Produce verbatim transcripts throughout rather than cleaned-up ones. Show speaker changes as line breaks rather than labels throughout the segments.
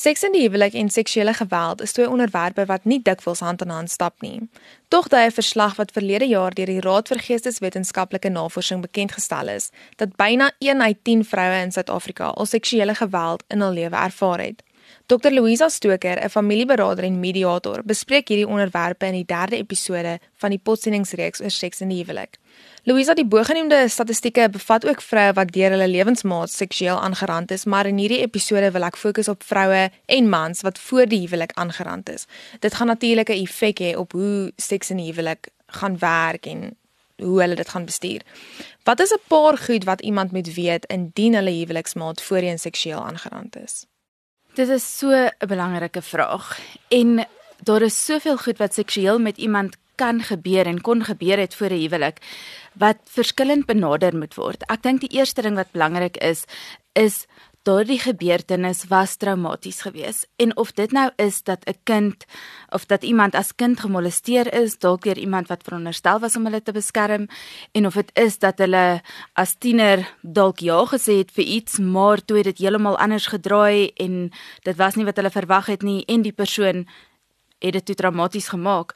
Seks in die huwelik en seksuele geweld is twee onderwerpe wat nie dikwels hand in hand stap nie. Tog dui 'n verslag wat verlede jaar deur die Raad vir Geesteswetenskaplike Navorsing bekendgestel is, dat byna een uit tien vroue in Suid-Afrika al seksuele geweld in hul lewe ervaar het. dokter Louisa Stoker, 'n familieberader en mediator, bespreek hierdie onderwerpe in die derde episode van die potsendingsreeks oor seks in die huwelik. Louisa, die bogenoemde statistieke bevat ook vroue wat deur hulle lewensmaat seksueel aangerand is, maar in hierdie episode wil ek fokus op vroue en mans wat voor die huwelik aangerand is. Dit gaan natuurlik 'n effek hê op hoe seks in die huwelik gaan werk en hoe hulle dit gaan bestuur. Wat is 'n paar goed wat iemand moet weet indien hulle huweliksmaat voorheen seksueel aangerand is?
Dit is so 'n belangrike vraag en daar is soveel goed wat seksueel met iemand kan gebeur en kon gebeur het voor 'n huwelik wat verskillend benader moet word. Ek dink die eerste ding wat belangrik is, is daardie gebeurtenis was traumaties geweest. En of dit nou is dat 'n kind of dat iemand as kind gemolesteer is, dalk deur iemand wat veronderstel was om hulle te beskerm, en of dit is dat hulle as tiener dalk ja gesê het vir iets, maar toe het dit heeltemal anders gedraai en dit was nie wat hulle verwag het nie en die persoon het dit toe traumaties gemaak.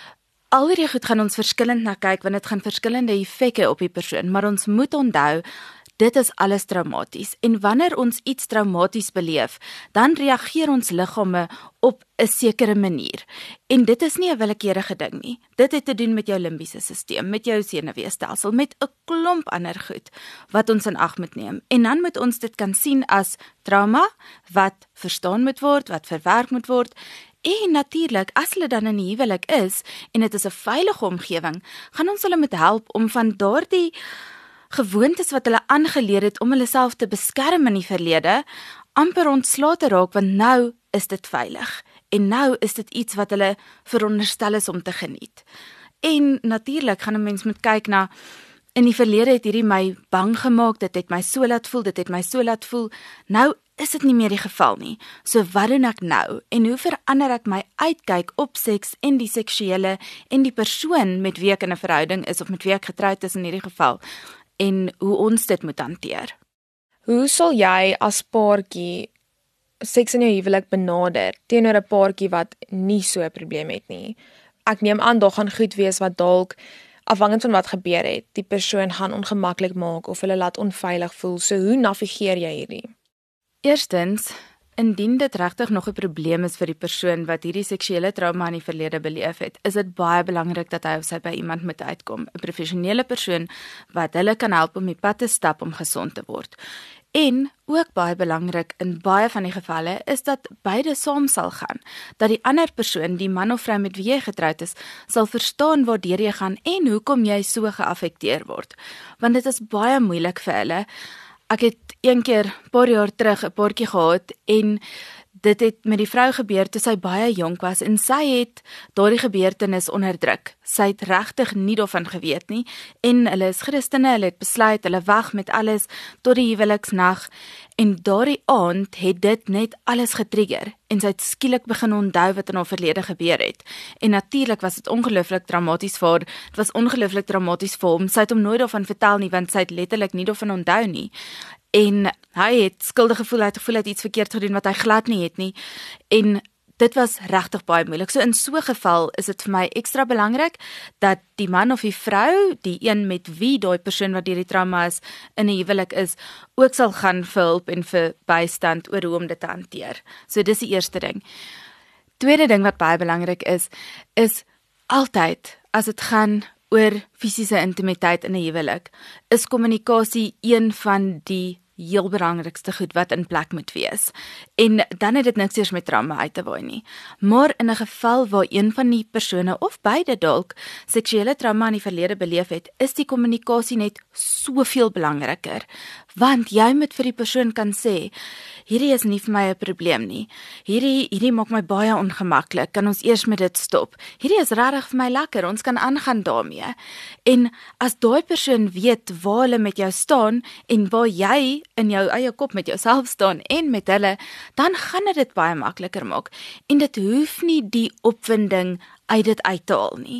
Al hierdie goed gaan ons verskillend na kyk, want dit gaan verskillende effekte op die persoon, maar ons moet onthou, dit is alles traumaties, en wanneer ons iets traumaties beleef, dan reageer ons liggame op 'n sekere manier, en dit is nie 'n willekeurige ding nie, dit het te doen met jou limbiese stelsel, met jou senuweestelsel, met 'n klomp ander goed, wat ons in ag moet neem, en dan moet ons dit kan sien as trauma, wat verstaan moet word, wat verwerk moet word, en natuurlik, as hulle dan in die huwelik is, en dit is 'n veilige omgewing, gaan ons hulle moet help om van daardie gewoontes wat hulle aangeleer het om hulle self te beskerm in die verlede, amper ontslae te raak, want nou is dit veilig. En nou is dit iets wat hulle veronderstel is om te geniet. En natuurlik gaan 'n mens moet kyk na, in die verlede het hierdie my bang gemaak, dit het my so laat voel, dit het my so laat voel, nou is dit nie meer die geval nie. So wat doen ek nou? En hoe verander ek my uitkyk op seks en die seksuele en die persoon met wie ek in 'n verhouding is, of met wie ek getroud is in hierdie geval, en hoe ons dit moet hanteer.
Hoe sal jy as paartjie seks in jou huwelik benader teenoor 'n paartjie wat nie so 'n probleem het nie? Ek neem aan daar gaan goed wees wat dalk, afhangend van wat gebeur het, die persoon gaan ongemaklik maak of hulle laat onveilig voel. So hoe navigeer jy hierdie?
Eerstens, indien dit regtig nog 'n probleem is vir die persoon wat hierdie seksuele trauma in die verlede beleef het, is dit baie belangrik dat hy of sy by iemand moet uitkom, 'n professionele persoon wat hulle kan help om die pad te stap om gesond te word. En ook baie belangrik in baie van die gevalle is dat beide saam sal gaan, dat die ander persoon, die man of vrou met wie jy getroud is, sal verstaan waardeur jy gaan en hoekom jy so geaffekteer word. Want dit is baie moeilik vir hulle. Ek het een keer, paar jaar terug, 'n paartjie gehad, en dit het met die vrou gebeur toe sy baie jonk was, en sy het daardie gebeurtenis onderdruk. Sy het regtig nie daarvan geweet nie, en hulle is Christene, hulle het besluit, hulle wag met alles tot die huweliksnag, en daardie aand het dit net alles getrigger, en sy het skielik begin onthou wat in haar verlede gebeur het. En natuurlik was dit ongelooflik traumaties vir haar, dit was ongelooflik traumaties vir hom, sy het hom nooit daarvan vertel nie, want sy het letterlik nie daarvan onthou nie. En hy het skuldig gevoel, hy het gevoel hy het iets verkeerd gedoen wat hy glad nie het nie, en dit was regtig baie moeilik. So in so 'n geval is dit vir my ekstra belangrik dat die man of die vrou, die een met wie daai persoon wat deur die trauma is in 'n huwelik is, ook sal gaan vir hulp en vir bystand oor hoe om dit te hanteer. So dis die eerste ding. Tweede ding wat baie belangrik is, is altyd as dit gaan oor fisiese intimiteit in 'n huwelik, is kommunikasie een van die heel belangrikste goed wat in plek moet wees. En dan het dit niks eers met trauma uit te waai nie. Maar in 'n geval waar een van die persone of beide dalk seksuele trauma in die verlede beleef het, is die kommunikasie net soveel belangriker. Want jy moet vir die persoon kan sê, hierdie is nie vir my 'n probleem nie. Hierdie hierdie maak my baie ongemaklik. Kan ons eers met dit stop? Hierdie is regtig vir my lekker. Ons kan aangaan daarmee. En as daai persoon weet waar hulle met jou staan en waar jy in jou eie kop met jouself staan en met hulle, dan gaan dit dit baie makliker maak. En dit hoef nie die opwinding uit dit uit te haal nie.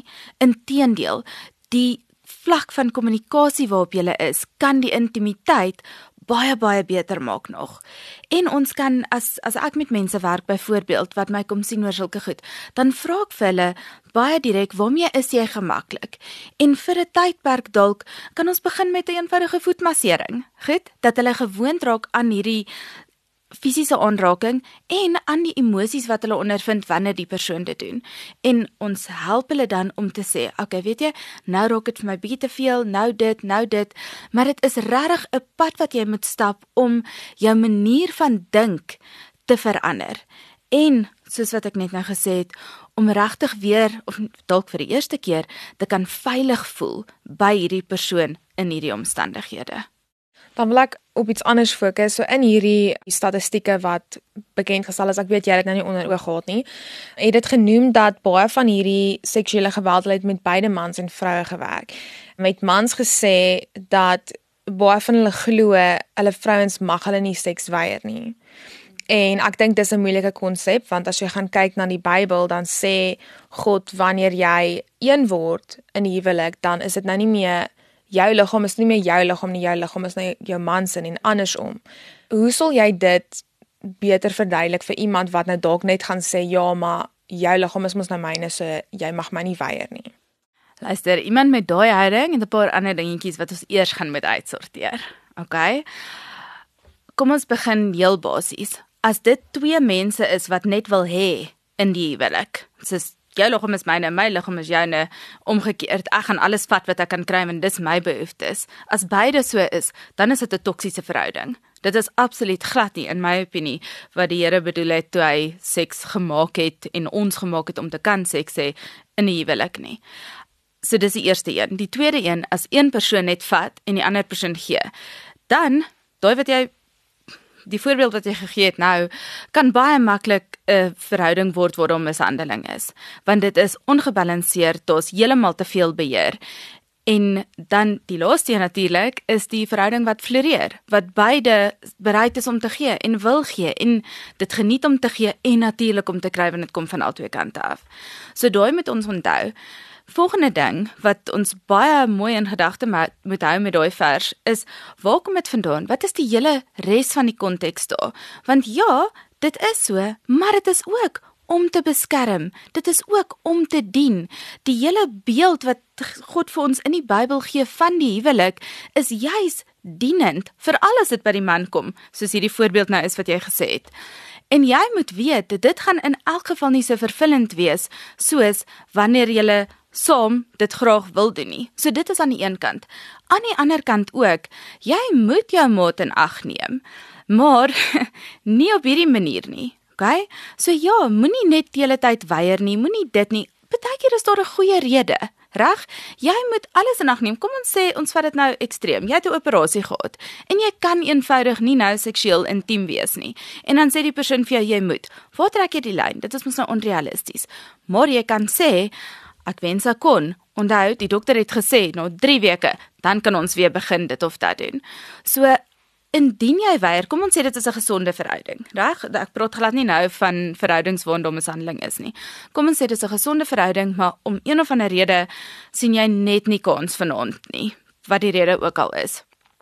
Inteendeel, die vlak van kommunikasie waarop jy is, kan die intimiteit baie baie beter maak nog. En ons kan as as ek met mense werk byvoorbeeld wat my kom sien oor sulke goed, dan vra ek vir hulle baie direk, waarmee is jy gemaklik? En vir 'n tydperk dalk kan ons begin met 'n eenvoudige voetmassering. Goed, dat hulle gewoond raak aan hierdie fisiese aanraking en aan die emosies wat hulle ondervind wanneer die persoon dit doen. En ons help hulle dan om te sê, okay, weet jy, nou raak dit vir my bietjie te veel, nou dit, nou dit, maar dit is regtig 'n pad wat jy moet stap om jou manier van dink te verander. En, soos wat ek net nou gesê het, om regtig weer, of dalk vir die eerste keer, te kan veilig voel by hierdie persoon in hierdie omstandighede.
Dan wil ek op iets anders fokus. So in hierdie statistieke wat bekend gestel is, ek weet jy het dit nou nie onder oog gehad nie, het dit genoem dat baie van hierdie seksuele geweld het met beide mans en vroue gewerk. Met mans gesê dat baie van hulle glo hulle vrouens mag hulle nie seks weier nie. En ek dink dis 'n moeilike konsep, want as jy gaan kyk na die Bybel, dan sê God, wanneer jy een word in die huwelik, dan is dit nou nie meer jou liggaam is nie meer jou liggaam nie, jou liggaam is nou jou man se en andersom. Hoe sal jy dit beter verduidelik vir iemand wat nou dalk net gaan sê, ja, maar jou liggaam is mos nou myne, so jy mag my nie weier nie.
Luister, iemand met daai houding en 'n paar ander dingetjies wat ons eers gaan moet uitsorteer. Okay? Kom ons begin heel basies. As dit twee mense is wat net wil hê in die huwelik, soos jou liggaam is myne, my liggaam is joune, omgekeerd, ek gaan alles vat wat ek kan kry, want dis my behoeftes. As beide so is, dan is dit 'n toksiese verhouding. Dit is absoluut glad nie, in my opinie, wat die Here bedoel het toe hy seks gemaak het, en ons gemaak het om te kan seks hê, in die huwelik nie. So dis die eerste een. Die tweede een, as een persoon net vat, en die ander persoon gee, dan, daai wat jy die voorbeeld wat jy gegee het nou, kan baie maklik 'n verhouding word waar daar mishandeling is. Want dit is ongebalanseerd, daar's heeltemal te veel beheer. En dan die laaste een natuurlik, is die verhouding wat floreer, wat beide bereid is om te gee en wil gee, en dit geniet om te gee, en natuurlik om te kry, want dit kom van albei kante af. So daai moet ons onthou. Volgende ding, wat ons baie mooi in gedagte moet hou met daai vers, is, waar kom dit vandaan? Wat is die hele res van die konteks daar? Want ja, dit is so, maar dit is ook om te beskerm. Dit is ook om te dien. Die hele beeld wat God vir ons in die Bybel gee van die huwelik, is juis dienend, veral as dit by die man kom, soos hierdie voorbeeld nou is wat jy gesê het. En jy moet weet, dit gaan in elk geval nie so vervullend wees, soos wanneer jy saam dit graag wil doen nie. So dit is aan die een kant. Aan die ander kant ook, jy moet jou maat in ag neem, maar nie op hierdie manier nie. Okay? So ja, moenie net die hele tyd weier nie, moenie dit nie. Partykeer is daar 'n goeie rede, reg? Jy moet alles in ag neem. Kom ons sê, ons vat dit nou ekstreem. Jy het 'n operasie gehad en jy kan eenvoudig nie nou seksueel intiem wees nie. En dan sê die persoon vir jou, jy moet. Waar trek jy die lyn? Dit is mos nou onrealisties. Maar jy kan sê, ek wens ek kon. Onthou, die dokter het gesê, na drie weke, dan kan ons weer begin dit of dat doen. So, indien jy weier, kom ons sê dit is 'n gesonde verhouding, reg? Ek praat glad nie nou van verhoudings waar daar mishandeling is nie. Kom ons sê dit is 'n gesonde verhouding, maar om een of ander rede sien jy net nie kans vanaand nie, wat die rede ook al is.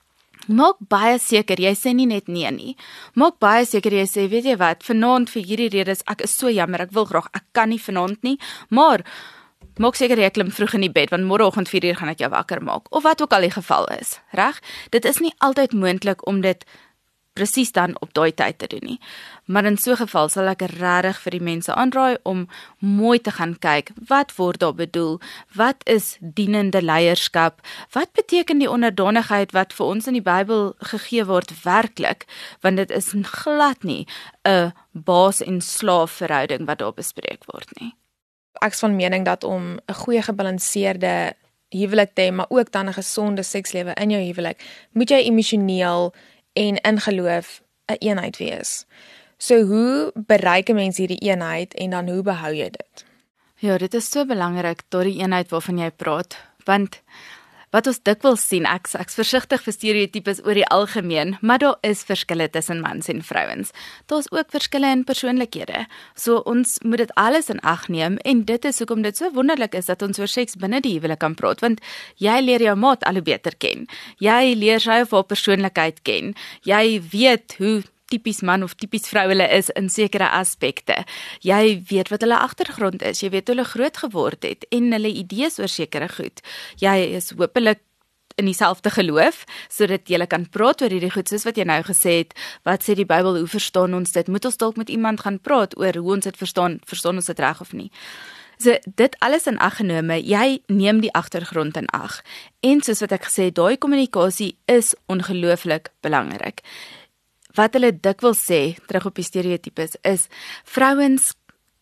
Maak baie seker, jy sê nie net nee nie. Maak baie seker, jy sê, weet jy wat, vanaand vir hierdie redes, ek is so jammer, ek wil graag, ek kan nie vanaand nie, maar maak seker jy klim vroeg in die bed, want môreoggend vier uur gaan ek jou wakker maak, of wat ook al die geval is, reg? Dit is nie altyd moontlik om dit presies dan op daai tyd te doen nie, maar in so 'n geval sal ek regtig vir die mense aanraai om mooi te gaan kyk, wat word daar bedoel, wat is dienende leierskap, wat beteken die onderdanigheid wat vir ons in die Bybel gegee word werklik, want dit is glad nie 'n baas en slaaf verhouding wat daar bespreek word nie.
Ek is van mening dat om 'n goeie gebalanseerde huwelik te hê, maar ook dan 'n gesonde sekslewe in jou huwelik, moet jy emosioneel en in geloof 'n eenheid wees. So hoe bereik 'n mens hierdie eenheid en dan hoe behou jy dit?
Ja, dit is so belangrik, daardie eenheid waarvan jy praat, want Wat ons dikwels sien, ek ek's versigtig vir stereotypes oor die algemeen, maar daar is verskille tussen mans en vrouens. Daar's ook verskille in persoonlikhede. So ons moet dit alles in ag neem en dit is hoekom dit so wonderlik is dat ons oor seks binne die huwelik kan praat, want jy leer jou maat al hoe beter ken. Jy leer sy of haar persoonlikheid ken. Jy weet hoe tipies man of tipies vrou hulle is in sekere aspekte. Jy weet wat hulle agtergrond is, jy weet hoe hulle groot geword het en hulle idees oor sekere goed. Jy is hopelik in dieselfde geloof, sodat jy kan praat oor hierdie goed, soos wat jy nou gesê het, wat sê die Bybel, hoe verstaan ons dit? Moet ons dalk met iemand gaan praat oor hoe ons dit verstaan, verstaan ons dit reg of nie? So, dit alles in ag genome, jy neem die agtergrond in ag. En soos wat ek gesê het, daai kommunikasie is ongelooflik belangrik. Wat hulle dikwels sê, terug op die stereotypes, is vrouens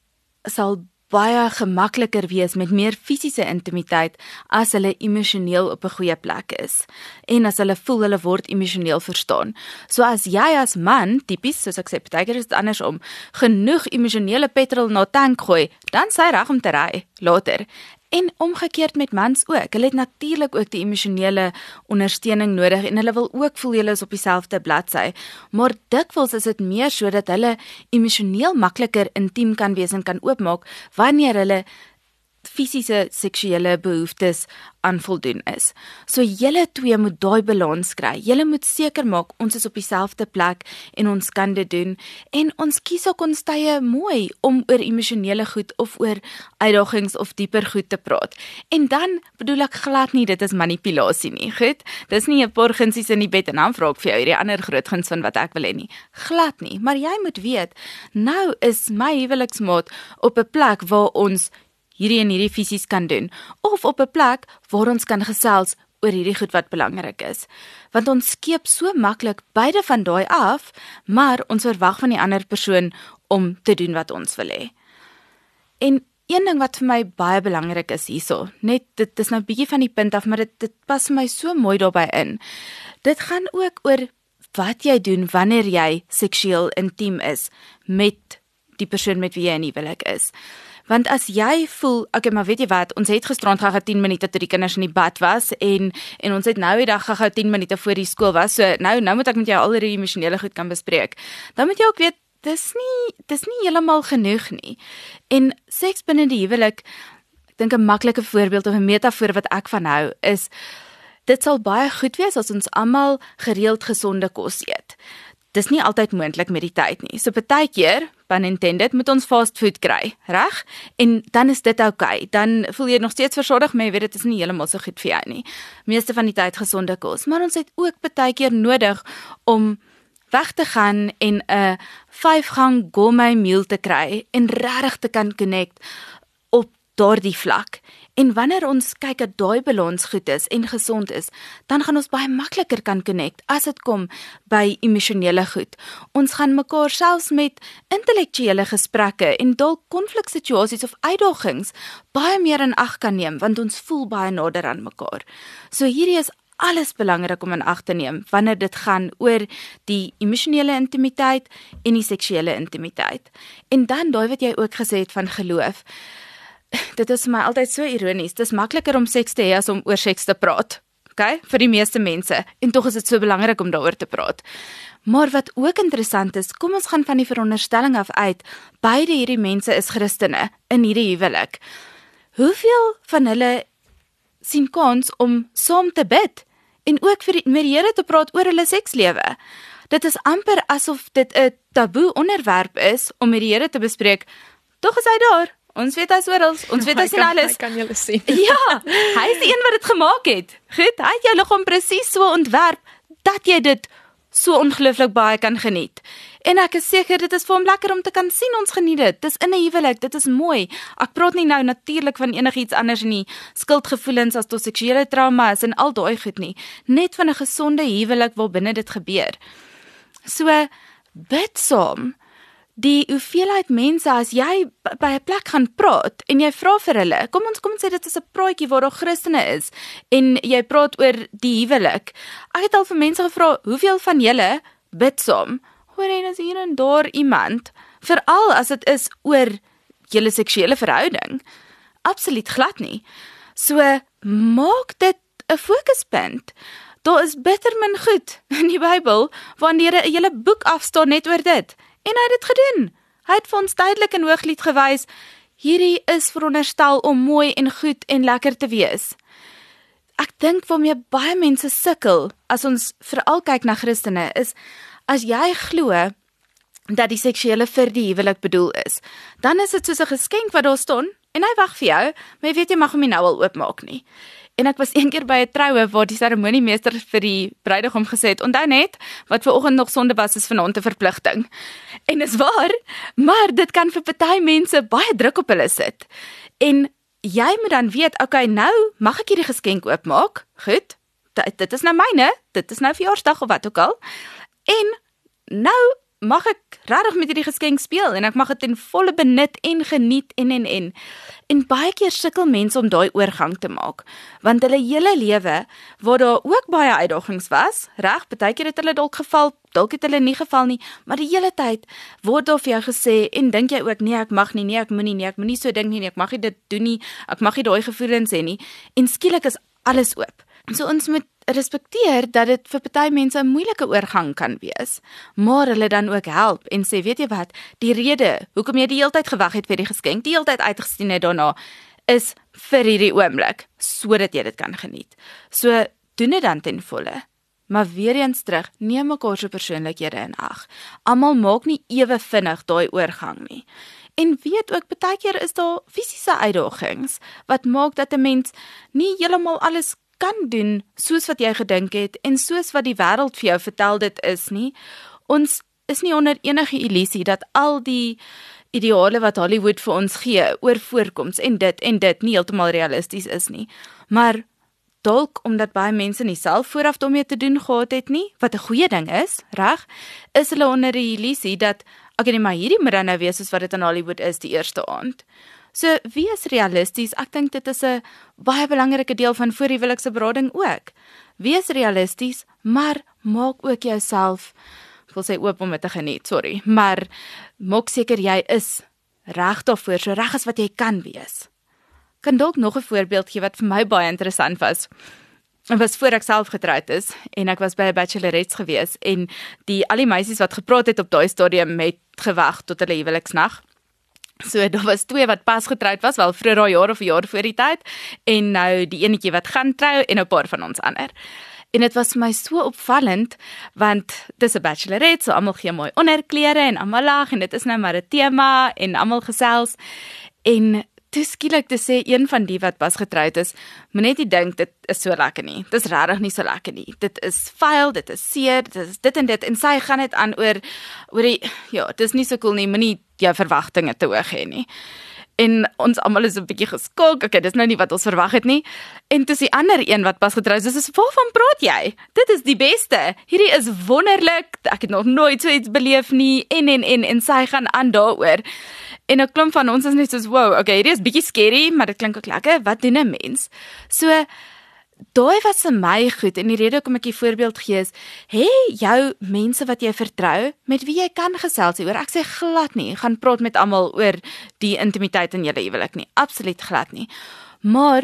sal baie gemakliker wees met meer fisiese intimiteit as hulle emosioneel op 'n goeie plek is en as hulle voel hulle word emosioneel verstaan. So as jy as man, tipies, soos ek sê, partykeer is dit andersom, genoeg emosionele petrol na tank gooi, dan sy reg om te ry later. En omgekeerd met mans ook. Hulle het natuurlik ook die emosionele ondersteuning nodig en hulle wil ook voel hulle is op dieselfde bladsy. Maar dikwels is dit meer so dat hulle emosioneel makliker intiem kan wees en kan oopmaak wanneer hulle fisiese seksuele behoeftes aan voldoen is. So julle twee moet daai balans kry. Julle moet seker maak ons is op dieselfde plek en ons kan dit doen en ons kies ook ons tye mooi om oor emosionele goed of oor uitdagings of dieper goed te praat. En dan bedoel ek glad nie dit is manipulasie nie, goed? Dis nie 'n paar gunsies in die bed en dan vra ek vir jou hierdie ander groot guns van wat ek wil hê nie. Glad nie, maar jy moet weet, nou is my huweliksmaat op 'n plek waar ons hierdie en hierdie fisies kan doen, of op 'n plek waar ons kan gesels oor hierdie goed wat belangrik is. Want ons skeep so maklik beide van daai af, maar ons verwag van die ander persoon om te doen wat ons wil hê. En een ding wat vir my baie belangrik is hierso, net dit is nou bietjie van die punt af, maar dit, dit pas my so mooi daarbey in. Dit gaan ook oor wat jy doen wanneer jy seksueel intiem is met die persoon met wie jy in huwelik is. Want as jy voel, okay, maar weet jy wat, ons het gisterand gehou tien minute toe die kinders in die bad was en en ons het nou die dag gehou tien minute voor die skool was, so nou nou moet ek met jou al die emosionele goed kan bespreek. Dan moet jy ook weet, dis nie dis nie heeltemal genoeg nie. En seks binne die huwelik, ek dink 'n maklike voorbeeld of 'n metafoor wat ek van hou is, dit sal baie goed wees as ons almal gereeld gesonde kos eet. Dis nie altyd moontlik met die tyd nie. So partykeer, pun intended, moet ons fast food kry, reg? En dan is dit oukei. Dan voel jy nog steeds versorg, maar jy weet dit is nie heeltemal so goed vir jou nie. Meeste van die tyd gesonde kos, maar ons het ook partykeer nodig om weg te gaan en 'n vyf-gang gourmet meal te kry en regtig te kan connect op daardie vlak. En wanneer ons kyk dat daai balans goed is en gesond is, dan gaan ons baie makliker kan connect as dit kom by emosionele goed. Ons gaan mekaar selfs met intellektuele gesprekke en dalk konfliksituasies of uitdagings baie meer in ag kan neem, want ons voel baie nader aan mekaar. So hierdie is alles belangrik om in ag te neem wanneer dit gaan oor die emosionele intimiteit en die seksuele intimiteit. En dan daai wat jy ook gesê het van geloof. Dit is vir my altyd so ironies. Dit is makliker om seks te hê as om oor seks te praat. Okay? Vir die meeste mense. En tog is dit so belangrik om daaroor te praat. Maar wat ook interessant is, kom ons gaan van die veronderstelling af uit, beide hierdie mense is Christene in hierdie huwelik. Hoeveel van hulle sien kans om saam te bid en ook vir die, met die Here te praat oor hulle sekslewe? Dit is amper asof dit 'n taboe onderwerp is om met die Here te bespreek. Tog is hy daar. Ons weet hy's oral, ons weet hy sien alles.
Hy kan julle sien.
Ja, hy is die een wat dit gemaak het. Goed, hy het jou liggaam presies so ontwerp dat jy dit so ongelooflik baie kan geniet. En ek is seker dit is vir hom lekker om te kan sien ons geniet dit. Dis in 'n huwelik, dit is mooi. Ek praat nie nou natuurlik van enigiets anders nie, skuldgevoelens as tot seksuele trauma is en al daai goed nie. Net van 'n gesonde huwelik waar binne dit gebeur. So bid saam. Die hoeveelheid mense, as jy by 'n plek gaan praat en jy vra vir hulle, kom ons kom ons sê dit is 'n praatjie waar daar Christene is en jy praat oor die huwelik. Ek het al vir mense gevra, hoeveel van julle bid saam? Hoor jy, is hier en daar iemand, veral as dit is oor julle seksuele verhouding. Absoluut glad nie. So maak dit 'n fokuspunt. Daar is bitter min goed in die Bybel, wanneer 'n hele boek afstaan net oor dit. En hy het dit gedoen. Hy het vir ons duidelik in Hooglied gewys, hierdie is veronderstel om mooi en goed en lekker te wees. Ek dink waarmee baie mense sukkel, as ons veral kyk na Christene, is, as jy glo dat die seksuele vir die huwelik bedoel is, dan is dit soos 'n geskenk wat daar staan, en hy wag vir jou, maar jy weet jy mag hom nie nou al oopmaak nie. En ek was een keer by 'n troue waar die seremoniemeester vir die bruidegom gesê het, onthou net, wat ver oggend nog sonde was, is vanaand 'n verpligting. En is waar, maar dit kan vir party mense baie druk op hulle sit. En jy moet dan weet, okay, nou mag ek hierdie geskenk oopmaak, goed, dit is nou myne, dit is nou verjaarsdag of wat ook al, en nou mag ek regtig met hierdie geskenk speel, en ek mag dit ten volle benut en geniet en en en. En baie keer sukkel mense om daai oorgang te maak, want hulle hele lewe, waar daar ook baie uitdagings was, reg, baie keer het hulle dalk geval, dalk het hulle nie geval nie, maar die hele tyd word daar vir jou gesê, en dink jy ook, nee, ek mag nie, nee, ek moenie, nee, ek moenie so dink nie, nee, ek mag nie dit doen nie, ek mag nie daai gevoelens hê nie, en skielik is alles oop. So ons moet respekteer dat dit vir party mense 'n moeilike oorgang kan wees, maar hulle dan ook help en sê, weet jy wat, die rede hoekom jy die hele tyd gewag het vir die geskenk, die hele tyd uitgesien het daarna, is vir hierdie oomblik, sodat jy dit kan geniet. So doen dit dan ten volle. Maar weer eens terug, neem mekaar se persoonlikhede in ag. Almal maak nie ewe vinnig daai oorgang nie. En weet ook, baie keer is daar fisiese uitdagings wat maak dat 'n mens nie heeltemal alles kan doen soos wat jy gedink het en soos wat die wêreld vir jou vertel dit is nie. Ons is nie onder enige illusie dat al die ideale wat Hollywood vir ons gee oor voorkoms en dit en dit nie heeltemal realisties is nie. Maar dalk omdat baie mense nie self vooraf daarmee te doen gehad het nie, wat 'n goeie ding is, reg, is hulle onder die illusie dat ek okay, maar hierdie moet dan nou wees soos wat dit in Hollywood is die eerste aand. So, wees realisties, ek dink dit is 'n baie belangrike deel van voorhuwelikse berading ook. Wees realisties, maar maak ook jouself, ek wil sê oop om dit te geniet, sorry, maar maak seker jy is reg daarvoor, so reg as wat jy kan wees. Ek kan dalk nog 'n voorbeeld gee wat vir my baie interessant was. Dit was voor ek self getroud is, en ek was by 'n bachelorettes gewees, en die al die meisies wat gepraat het op daai stadium het gewag tot hulle huweliksnag. So, daar was twee wat pas getroud was, wel vroeër daai jaar of 'n jaar voor die tyd, en nou die enetjie wat gaan trou, en 'n paar van ons ander. En dit was vir my so opvallend, want dis 'n bachelorette, so almal gee mooi onderklere, en almal lag, en dit is nou maar 'n tema, en almal gesels, en toe skielik te sê, een van die wat pas getroud is, moet net nie dink, dit is so lekker nie, dit is regtig nie so lekker nie, dit is vuil, dit is seer, dit is dit en dit, en sy gaan dit aan oor, oor die, ja, dit is nie so cool nie, moet nie jou verwagtinge te hoog hê nie. En ons almal is 'n bietjie geskok, okay, dis nou nie wat ons verwag het nie, en toe is die ander een wat pas getroud is, is waarvan praat jy? Dit is die beste, hierdie is wonderlik, ek het nog nooit so iets beleef nie, en en en, en sy gaan aan daaroor. En 'n klomp van ons is net soos, wow, okay, hierdie is bietjie scary, maar dit klink ook lekker, wat doen 'n mens? So, daai was vir my goed, en die rede hoekom ek die voorbeeld gee is, hê jou mense wat jy vertrou, met wie jy kan gesels oor, ek sê glad nie, gaan praat met almal oor die intimiteit in julle huwelik nie, absoluut glad nie, maar,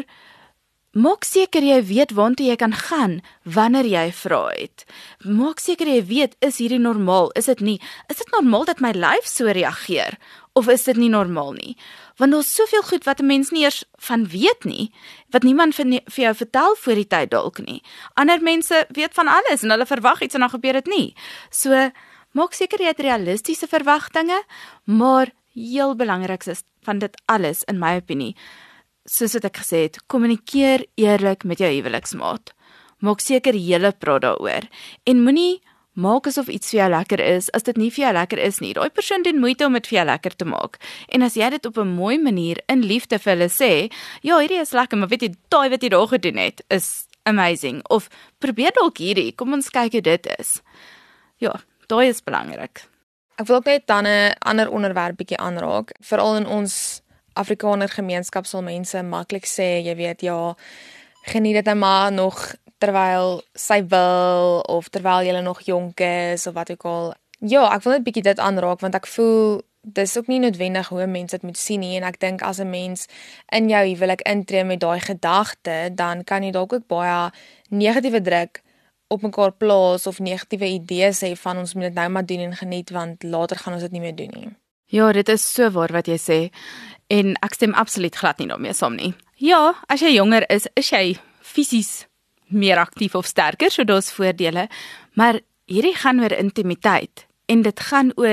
maak seker jy weet waartoe jy kan gaan, wanneer jy vra het. Maak seker jy weet, is hierdie normaal, is dit nie, is dit normaal dat my lyf so reageer, of is dit nie normaal nie? Want daar is soveel goed wat 'n mens nie eers van weet nie, wat niemand vir, nie, vir jou vertel voor die tyd dalk nie. Ander mense weet van alles, en hulle verwag iets, en dan gebeur dit nie. So, maak seker jy het realistiese verwagtinge, maar heel belangrik is van dit alles, in my opinie, soos wat ek gesê het, kommunikeer eerlik met jou huweliksmaat. Maak seker julle praat daaroor, en moenie maak asof iets vir jou lekker is, as dit nie vir jou lekker is nie. Daai persoon doen moeite om dit vir jou lekker te maak. En as jy dit op 'n mooi manier in liefde vir hulle sê, ja, hierdie is lekker, maar weet jy, daai wat jy daar gedoen het, is amazing. Of probeer dalk hierdie, kom ons kyk hoe dit is. Ja, daai is belangrik.
Ek wil ook net dan 'n ander onderwerp bietjie aanraak. Veral in ons Afrikaner gemeenskap sal mense maklik sê, jy weet, ja, geniet dit net maar nog terwyl sy wil, of terwyl jy nog jonk is, of wat ook al. Ja, ek wil net bietjie dit aanraak, want ek voel dis ook nie noodwendig hoe 'n mens dit moet sien nie, en ek dink as 'n mens in jou huwelik intree met daai gedagte, dan kan jy dalk ook baie negatiewe druk op mekaar plaas of negatiewe idees hê van ons moet dit nou maar doen en geniet, want later gaan ons dit nie meer doen nie.
Ja, dit is so waar wat jy sê, en ek stem absoluut glad nie daarmee saam nie. Ja, as jy jonger is, is jy fisies meer aktief of sterker, so daar's voordele, maar hierdie gaan oor intimiteit, en dit gaan oor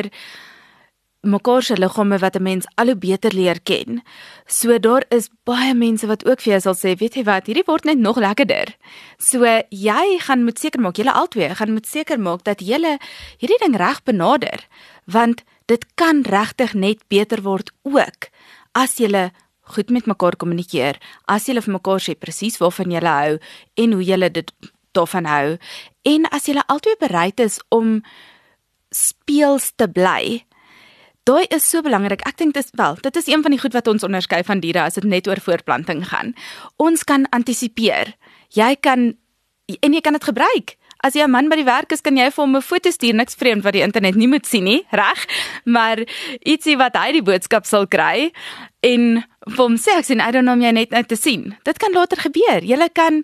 mekaar se liggame wat 'n mens al hoe beter leer ken. So daar is baie mense wat ook vir jou sal sê, weet jy wat, hierdie word net nog lekkerder. So jy gaan moet seker maak, julle albei gaan moet seker maak dat julle hierdie ding reg benader, want dit kan regtig net beter word ook as julle goed met mekaar kommunikeer, as julle vir mekaar sê presies waarvan julle hou en hoe julle dit daarvan hou, en as julle albei bereid is om speels te bly. Daai is so belangrik. Ek dink dis wel, dit is een van die goed wat ons onderskei van diere as dit net oor voortplanting gaan. Ons kan antisipeer. Jy kan en jy kan dit gebruik. As jy 'n man by die werk is, kan jy vir hom 'n foto stuur, niks vreemd wat die internet nie moet sien nie, reg? Maar ietsie wat hy die boodskap sal kry en vir hom sê, ek sien, I don't know om jy net nou te sien. Dit kan later gebeur. Jy kan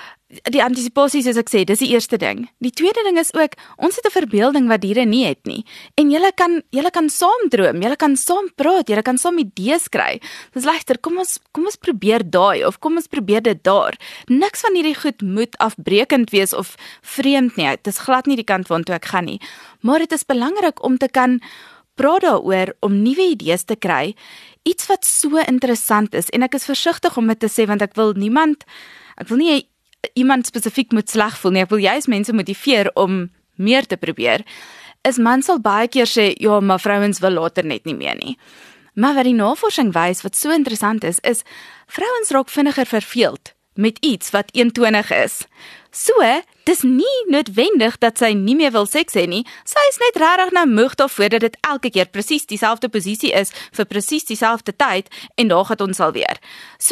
die antisipasie, soos ek sê, dis die eerste ding. Die tweede ding is ook, ons het 'n verbeelding wat diere nie het nie. En julle kan julle kan saam droom, julle kan saam praat, julle kan saam idees kry. Dis luister, kom ons kom ons probeer daai of kom ons probeer dit daar. Niks van hierdie goed moet afbreekend wees of vreemd nie. Dit is glad nie die kant waartoe ek gaan nie. Maar dit is belangrik om te kan praat daaroor, om nuwe idees te kry. Iets wat so interessant is, en ek is versigtig om dit te sê, want ek wil niemand, ek wil nie iemand spesifiek moet sleg voel nie, ek wil juist mense motiveer om meer te probeer, is man sal baie keer sê, ja, maar vrouens wil later net nie meer nie. Maar wat die navorsing wys, wat so interessant is, is vrouens raak vinniger verveeld met iets wat eentonig is. So, dis nie noodwendig dat sy nie meer wil seks hê nie, sy is net regtig nou moeg daarvoor dat dit elke keer presies dieselfde posisie is, vir presies dieselfde tyd, en daar gaan ons alweer. So,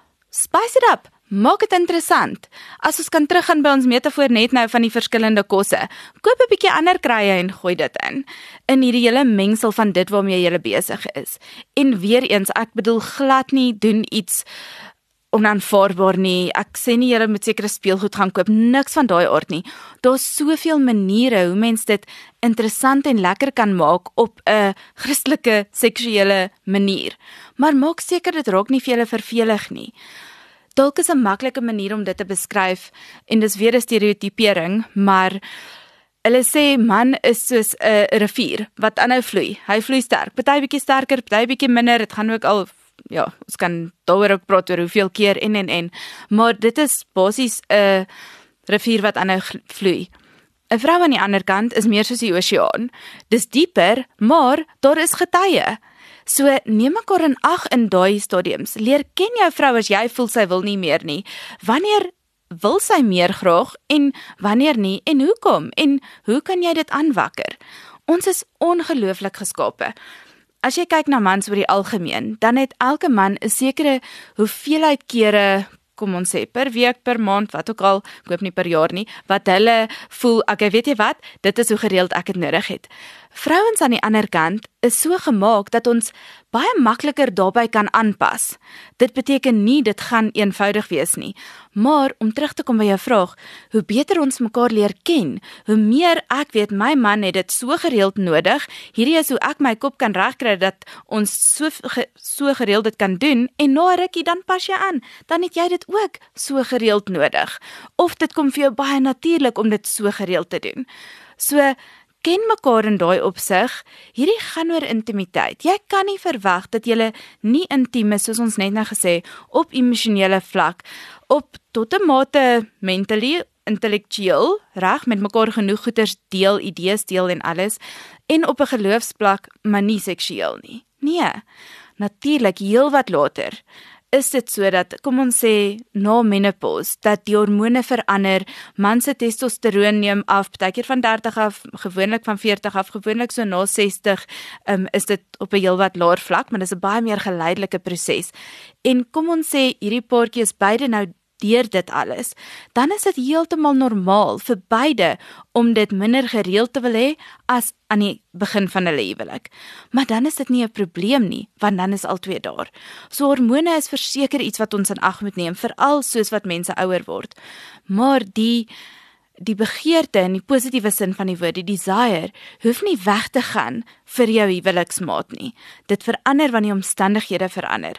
spice it up. Maak dit interessant. As ons kan teruggaan by ons metafoor net nou van die verskillende kosse, koop 'n bietjie ander krye en gooi dit in, in hierdie hele mengsel van dit waarmee jy besig is. En weer eens, ek bedoel glad nie doen iets onaanvaarbaar nie, ek sê nie julle moet sekere speelgoed gaan koop, niks van daai aard nie. Daar's soveel maniere hoe mens dit interessant en lekker kan maak op 'n Christelike seksuele manier. Maar maak seker dit raak nie vir julle vervelig nie. Dalk is 'n maklike manier om dit te beskryf, en dis weer 'n stereotipering, maar hulle sê man is soos 'n rivier wat aanhou vloei. Hy vloei sterk, party bietjie sterker, party bietjie minder. Dit gaan ook al, ja, ons kan daaroor ook praat oor hoeveel keer en en en, maar dit is basies 'n rivier wat aanhou vloei. 'n Vrou aan die ander kant is meer soos die oseaan. Dis dieper, maar daar is getye. So neem mekaar in ag in daai stadiums. Leer ken jou vrou as jy voel sy wil nie meer nie. Wanneer wil sy meer graag en wanneer nie, en hoekom, en hoe kan jy dit aanwakker? Ons is ongelooflik geskape. As jy kyk na mans oor die algemeen, dan het elke man 'n sekere hoeveelheid kere, kom ons sê, per week, per maand, wat ook al, ek hoop nie per jaar nie, wat hulle voel, okay, weet jy wat, dit is hoe gereeld ek het nodig het. Vrouens aan die ander kant is so gemaak dat ons baie makliker daarbey kan aanpas. Dit beteken nie dit gaan eenvoudig wees nie, maar om terug te kom by jou vraag, hoe beter ons mekaar leer ken, hoe meer ek weet my man het dit so gereeld nodig, hierdie is hoe ek my kop kan regkry dat ons so, so gereeld dit kan doen, en na 'n rukkie dan pas jy aan, dan het jy dit ook so gereeld nodig, of dit kom vir jou baie natuurlik om dit so gereeld te doen. So, ken mekaar in daai opsig. Hierdie gaan oor intimiteit. Jy kan nie verwag dat jy nie intiem is, soos ons net nou gesê, op emosionele vlak, op tot 'n mate mentally, intellektueel, reg, met mekaar genoeg goeders deel, idees deel en alles, en op 'n geloofsplak, maar nie seksueel nie. Nee, natuurlik heel wat later is dit so dat, kom ons sê, na menopause, dat die hormone verander, man se testosteroon neem af, partykeer van dertig af, gewoonlik van veertig af, gewoonlik so na sestig, um, is dit op 'n heel wat laer vlak, maar dis 'n baie meer geleidelike proses. En kom ons sê, hierdie paartjie is beide nou deur dit alles, dan is dit heeltemal normaal vir beide om dit minder gereeld te wil hê as aan die begin van hulle huwelik. Maar dan is dit nie 'n probleem nie, want dan is albei daar. So hormone is verseker iets wat ons in ag moet neem, veral soos wat mense ouer word. Maar die die begeerte in die positiewe sin van die woord, die desire, hoef nie weg te gaan vir jou huweliksmaat nie. Dit verander wanneer omstandighede verander.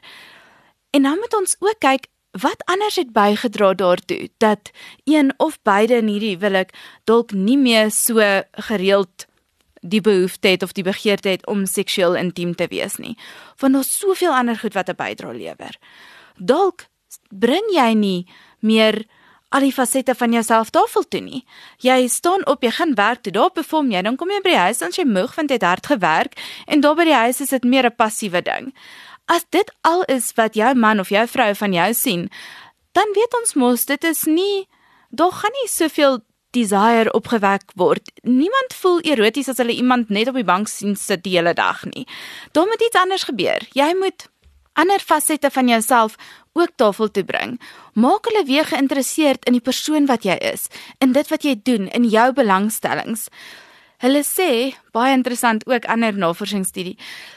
En dan moet ons ook kyk, wat anders het bygedra daartoe, dat een of beide in hierdie huwelik dalk nie meer so gereeld die behoefte het of die begeerte het om seksueel intiem te wees nie. Want daar's soveel ander goed wat 'n bydrae lewer. Dalk bring jy nie meer al die fasette van jouself tafel toe nie. Jy staan op, jy gaan werk toe, daar perform jy, dan kom jy by die huis, en jy moeg want jy het hard gewerk, en daar by die huis is dit meer 'n passiewe ding. As dit al is wat jou man of jou vrou van jou sien, dan weet ons mos, dit is nie, daar gaan nie soveel desire opgewek word. Niemand voel eroties as hulle iemand net op die bank sien sit die hele dag nie. Daar moet iets anders gebeur. Jy moet ander fasette van jouself ook tafel toe bring. Maak hulle weer geïnteresseerd in die persoon wat jy is, in dit wat jy doen, in jou belangstellings. Hulle sê, baie interessant ook ander navorsingsstudie,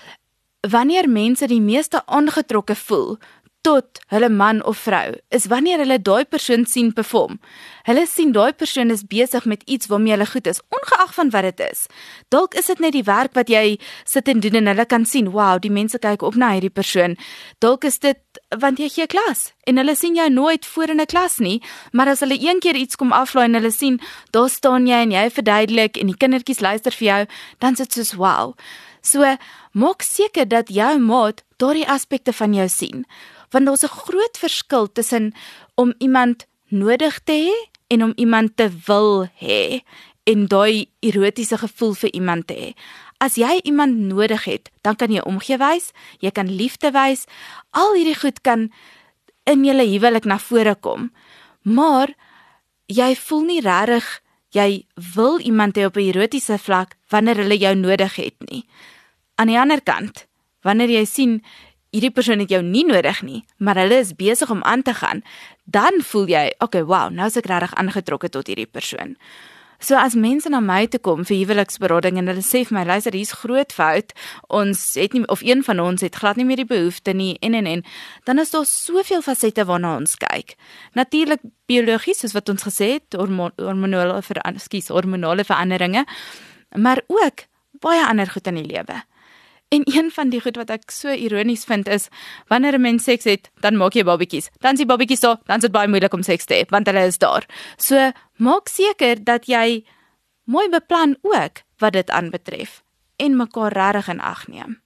wanneer mense die meeste aangetrokke voel tot hulle man of vrou, is wanneer hulle daai persoon sien perform. Hulle sien daai persoon is besig met iets waarmee hulle goed is, ongeag van wat dit is. Dalk is dit net die werk wat jy sit en doen en hulle kan sien, wow, die mense kyk op na hierdie persoon. Dalk is dit want jy gee klas en hulle sien jou nooit voor in 'n klas nie, maar as hulle een keer iets kom aflaai en hulle sien, daar staan jy en jy verduidelik en die kindertjies luister vir jou, dan is dit soos wow. So, maak seker dat jou maat daardie aspekte van jou sien. Want daar's 'n groot verskil tussen om iemand nodig te hê en om iemand te wil hê en daai erotiese gevoel vir iemand te hê. As jy iemand nodig het, dan kan jy omgee wys, jy kan liefde wys, al hierdie goed kan in julle huwelik na vore kom. Maar jy voel nie regtig jy wil iemand hê op 'n erotiese vlak wanneer hulle jou nodig het nie. Aan die ander kant, wanneer jy sien hierdie persoon het jou nie nodig nie, maar hulle is besig om aan te gaan, dan voel jy, okay, wow, nou is ek regtig aangetrokke tot hierdie persoon. So as mense na my toe kom vir huweliksberading en hulle sê vir my, luister, hier's groot fout, ons het nie, of een van ons het glad nie meer die behoefte nie, en en en, dan is daar soveel fasette waarna ons kyk. Natuurlik biologies, soos wat ons gesê het, hormonale, excuse, hormonale veranderinge, maar ook baie ander goed in die lewe. En een van die goed wat ek so ironies vind is, wanneer 'n mens seks het, dan maak jy babatjies. Dan is die babatjies daar, dan is dit baie moeilik om seks te hê, want hulle is daar. So, maak seker dat jy mooi beplan ook wat dit aanbetref en mekaar regtig in ag neem.